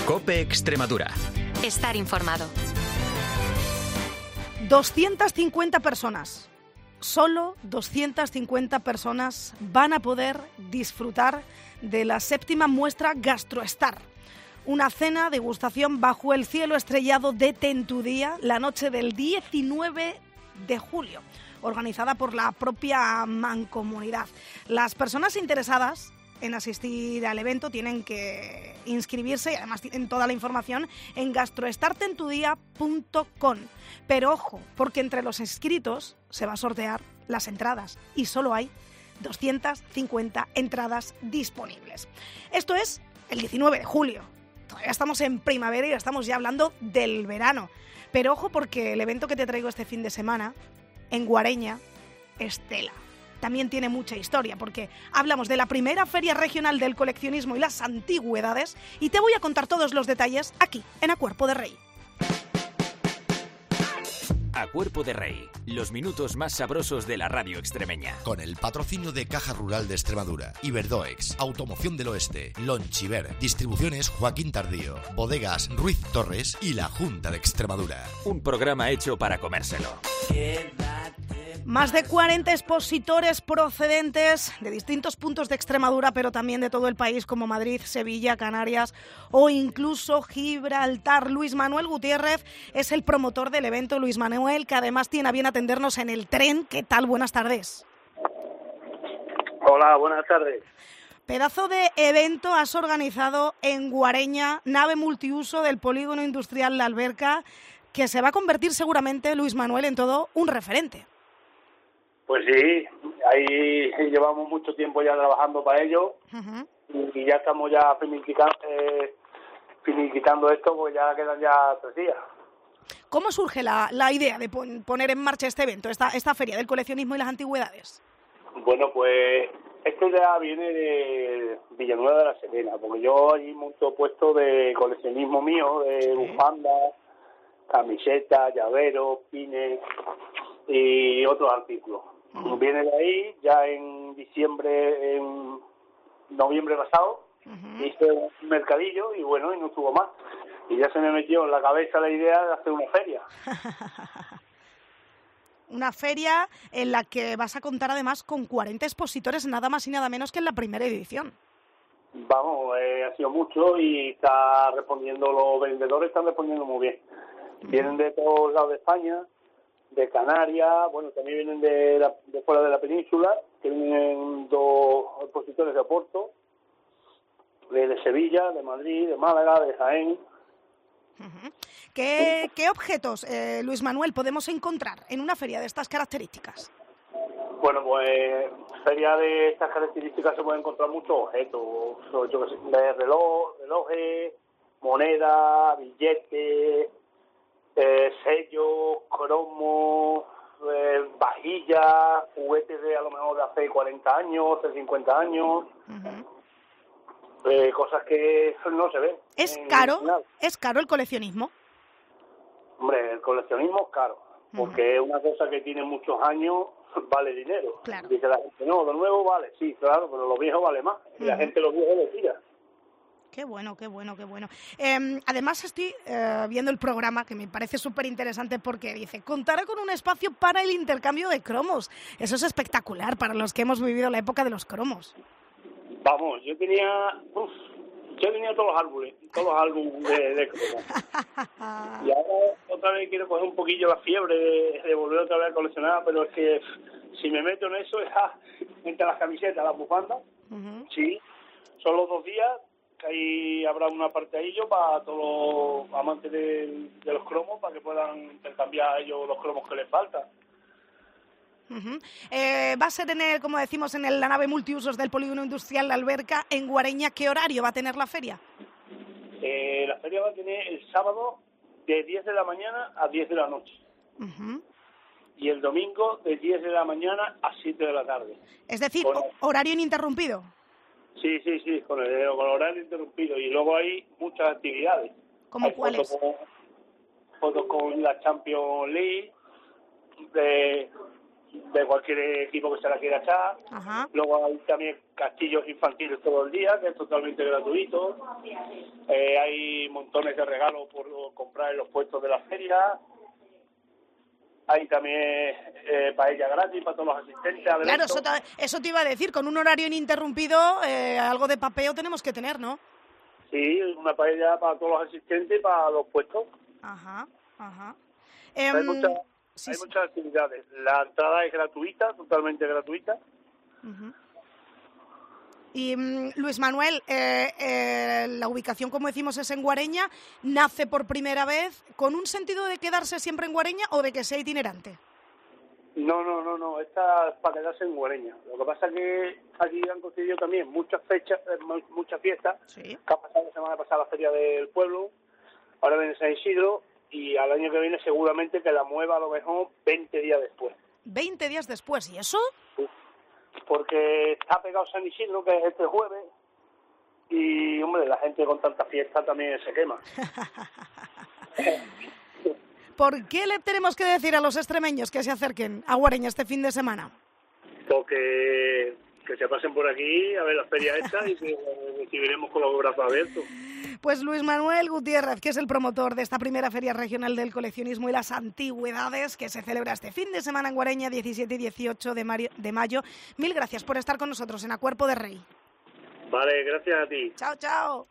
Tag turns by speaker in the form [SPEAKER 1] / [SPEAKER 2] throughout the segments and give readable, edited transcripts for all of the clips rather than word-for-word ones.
[SPEAKER 1] COPE Extremadura.
[SPEAKER 2] Estar informado.
[SPEAKER 3] 250 personas, solo 250 personas van a poder disfrutar de la 7ª muestra GastroStar. Una cena degustación bajo el cielo estrellado de Tentudía la noche del 19 de julio, organizada por la propia Mancomunidad. Las personas interesadas en asistir al evento tienen que inscribirse y además tienen toda la información en gastrostartentudía.com. Pero ojo, porque entre los inscritos se va a sortear las entradas y solo hay 250 entradas disponibles. Esto es el 19 de julio. Todavía estamos en primavera y estamos ya hablando del verano. Pero ojo, porque el evento que te traigo este fin de semana en Guareña, Estela, también tiene mucha historia, porque hablamos de la primera feria regional del coleccionismo y las antigüedades, y te voy a contar todos los detalles aquí, en A Cuerpo de Rey.
[SPEAKER 1] A Cuerpo de Rey, los minutos más sabrosos de la radio extremeña.
[SPEAKER 4] Con el patrocinio de Caja Rural de Extremadura, Iberdoex, Automoción del Oeste, Lonchiver, Distribuciones Joaquín Tardío, Bodegas Ruiz Torres y la Junta de Extremadura.
[SPEAKER 1] Un programa hecho para comérselo.
[SPEAKER 3] Más de 40 expositores procedentes de distintos puntos de Extremadura, pero también de todo el país, como Madrid, Sevilla, Canarias o incluso Gibraltar. Luis Manuel Gutiérrez es el promotor del evento. Luis Manuel, que además tiene a bien atendernos en el tren. ¿Qué tal? Buenas tardes.
[SPEAKER 5] Hola, buenas tardes.
[SPEAKER 3] Pedazo de evento has organizado en Guareña, nave multiuso del Polígono Industrial La Alberca, que se va a convertir seguramente, Luis Manuel, en todo un referente.
[SPEAKER 5] Pues sí, ahí llevamos mucho tiempo ya trabajando para ello. Uh-huh. Y ya estamos ya finiquitando esto, pues ya quedan ya 3 días.
[SPEAKER 3] ¿Cómo surge la idea de poner en marcha este evento, esta feria del coleccionismo y las antigüedades?
[SPEAKER 5] Bueno, pues esta idea viene de Villanueva de la Serena, porque yo allí monto puesto de coleccionismo mío, de bufandas, camisetas, llaveros, pines y otros artículos. Viene de ahí, ya en noviembre pasado, hice un mercadillo y bueno, y no estuvo más. Y ya se me metió en la cabeza la idea de hacer una feria.
[SPEAKER 3] Una feria en la que vas a contar además con 40 expositores, nada más y nada menos que en la primera edición.
[SPEAKER 5] Vamos, ha sido mucho y los vendedores están respondiendo muy bien. Vienen de todos lados de España, de Canarias, bueno, también vienen de fuera de la península, que vienen 2 expositores de Oporto, de Sevilla, de Madrid, de Málaga, de Jaén.
[SPEAKER 3] Uh-huh. ¿Qué objetos, Luis Manuel, podemos encontrar en una feria de estas características?
[SPEAKER 5] Bueno, pues feria de estas características se pueden encontrar muchos objetos, yo que sé, de relojes, monedas, billetes, sellos, cromos, vajillas, juguetes de a lo mejor de hace 40 años, hace 50 años, cosas que no se ven.
[SPEAKER 3] ¿Es caro el coleccionismo?
[SPEAKER 5] Hombre, el coleccionismo es caro, porque es una cosa que tiene muchos años, vale dinero.
[SPEAKER 3] Claro.
[SPEAKER 5] Dice la gente, no, lo nuevo vale, sí, claro, pero lo viejo vale más, y la gente lo viejo lo tira.
[SPEAKER 3] Qué bueno, qué bueno, qué bueno. Además estoy viendo el programa, que me parece súper interesante porque dice, contará con un espacio para el intercambio de cromos. Eso es espectacular para los que hemos vivido la época de los cromos.
[SPEAKER 5] Vamos, yo tenía todos los álbumes de cromos. Y ahora otra vez quiero coger un poquillo la fiebre de volver otra vez a coleccionar, pero es que si me meto en eso, entre las camisetas, las bufandas, sí, son los 2 días. Ahí habrá un apartadillo para todos los amantes de los cromos, para que puedan intercambiar ellos los cromos que les faltan.
[SPEAKER 3] Va a ser como decimos, en la nave multiusos del Polígono Industrial La Alberca, en Guareña. ¿Qué horario va a tener la feria?
[SPEAKER 5] La feria va a tener el sábado de 10 de la mañana a 10 de la noche. Y el domingo de 10 de la mañana a 7 de la tarde.
[SPEAKER 3] Es decir, horario ininterrumpido.
[SPEAKER 5] Sí, con el horario interrumpido. Y luego hay muchas actividades.
[SPEAKER 3] ¿Cómo cuáles?
[SPEAKER 5] Fotos con la Champions League, de de cualquier equipo que se la quiera echar.
[SPEAKER 3] Ajá.
[SPEAKER 5] Luego hay también castillos infantiles todo el día, que es totalmente gratuito. Hay montones de regalos por comprar en los puestos de la feria. Hay también paella gratis para todos los asistentes.
[SPEAKER 3] Claro, eso te iba a decir, con un horario ininterrumpido, algo de papeo tenemos que tener, ¿no?
[SPEAKER 5] Sí, una paella para todos los asistentes y para los puestos.
[SPEAKER 3] Ajá.
[SPEAKER 5] Hay muchas actividades. La entrada es gratuita, totalmente gratuita.
[SPEAKER 3] Uh-huh. Y Luis Manuel, la ubicación, como decimos, es en Guareña. ¿Nace por primera vez con un sentido de quedarse siempre en Guareña o de que sea itinerante?
[SPEAKER 5] No. Esta es para quedarse en Guareña. Lo que pasa es que aquí han coincidido también muchas fechas, muchas fiestas.
[SPEAKER 3] Sí.
[SPEAKER 5] Que ha pasado la semana pasada la Feria del Pueblo, ahora viene San Isidro, y al año que viene seguramente que la mueva a lo mejor 20 días después.
[SPEAKER 3] 20 días después, ¿y eso?
[SPEAKER 5] Porque está pegado San Isidro, que es este jueves, y, hombre, la gente con tanta fiesta también se quema.
[SPEAKER 3] ¿Por qué le tenemos que decir a los extremeños que se acerquen a Guareña este fin de semana?
[SPEAKER 5] Porque que se pasen por aquí a ver las ferias hechas y que recibiremos con los brazos abiertos.
[SPEAKER 3] Pues Luis Manuel Gutiérrez, que es el promotor de esta primera Feria Regional del Coleccionismo y las Antigüedades, que se celebra este fin de semana en Guareña, 17 y 18 de mayo. Mil gracias por estar con nosotros en A Cuerpo de Rey.
[SPEAKER 5] Vale, gracias a ti.
[SPEAKER 3] Chao.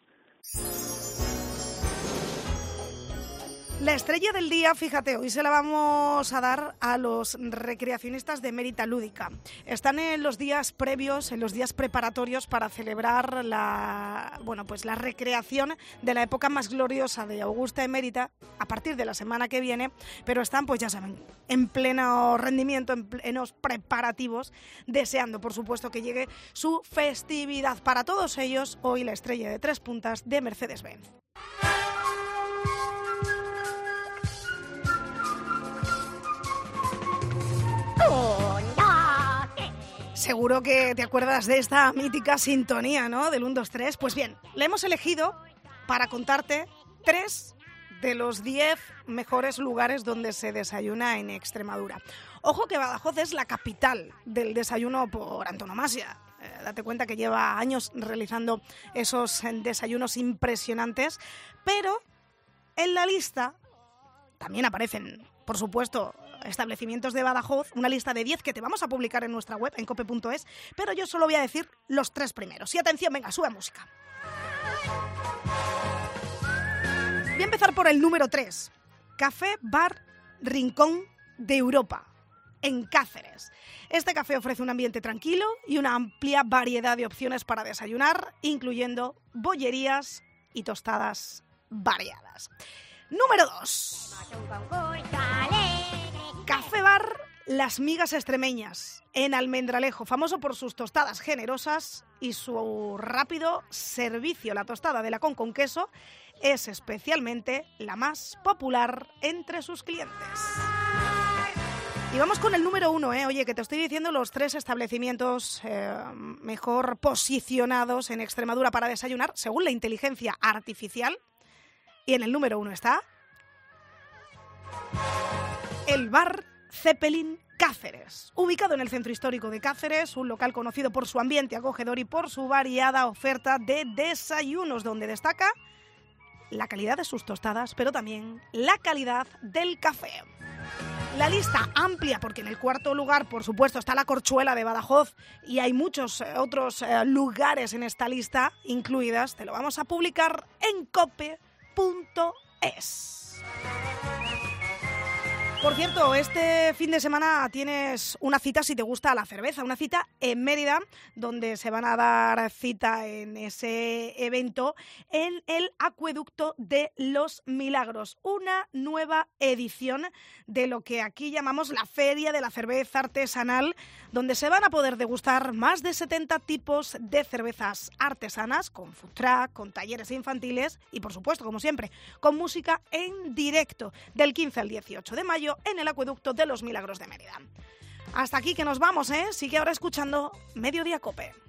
[SPEAKER 3] La estrella del día, fíjate, hoy se la vamos a dar a los recreacionistas de Mérita Lúdica. Están en los días previos, en los días preparatorios para celebrar la recreación de la época más gloriosa de Augusta Emérita a partir de la semana que viene, pero están, pues ya saben, en pleno rendimiento, en plenos preparativos, deseando, por supuesto, que llegue su festividad. Para todos ellos, hoy la estrella de 3 puntas de Mercedes-Benz. Seguro que te acuerdas de esta mítica sintonía, ¿no? Del 1, 2, 3. Pues bien, la hemos elegido para contarte 3 de los 10 mejores lugares donde se desayuna en Extremadura. Ojo que Badajoz es la capital del desayuno por antonomasia. Date cuenta que lleva años realizando esos desayunos impresionantes, pero en la lista también aparecen, por supuesto, establecimientos de Badajoz, una lista de 10 que te vamos a publicar en nuestra web, en cope.es, pero yo solo voy a decir los 3 primeros. Y atención, venga, sube música. Voy a empezar por el número 3. Café Bar Rincón de Europa, en Cáceres. Este café ofrece un ambiente tranquilo y una amplia variedad de opciones para desayunar, incluyendo bollerías y tostadas variadas. Número 2. Café Bar Las Migas Extremeñas, en Almendralejo, famoso por sus tostadas generosas y su rápido servicio. La tostada de lacón con queso es especialmente la más popular entre sus clientes. Y vamos con el número 1, Oye, que te estoy diciendo los 3 establecimientos mejor posicionados en Extremadura para desayunar, según la inteligencia artificial. Y en el número 1 está el Bar Zeppelin Cáceres, ubicado en el centro histórico de Cáceres, un local conocido por su ambiente acogedor y por su variada oferta de desayunos, donde destaca la calidad de sus tostadas, pero también la calidad del café. La lista amplia, porque en el 4º lugar, por supuesto, está la Corchuela de Badajoz y hay muchos otros lugares en esta lista incluidas. Te lo vamos a publicar en cope.es. Por cierto, este fin de semana tienes una cita, si te gusta la cerveza, una cita en Mérida, donde se van a dar cita en ese evento en el Acueducto de los Milagros, una nueva edición de lo que aquí llamamos la Feria de la Cerveza Artesanal, donde se van a poder degustar más de 70 tipos de cervezas artesanas, con food truck, con talleres infantiles y, por supuesto, como siempre, con música en directo, del 15 al 18 de mayo en el Acueducto de los Milagros de Mérida. Hasta aquí que nos vamos, Sigue ahora escuchando Mediodía Cope.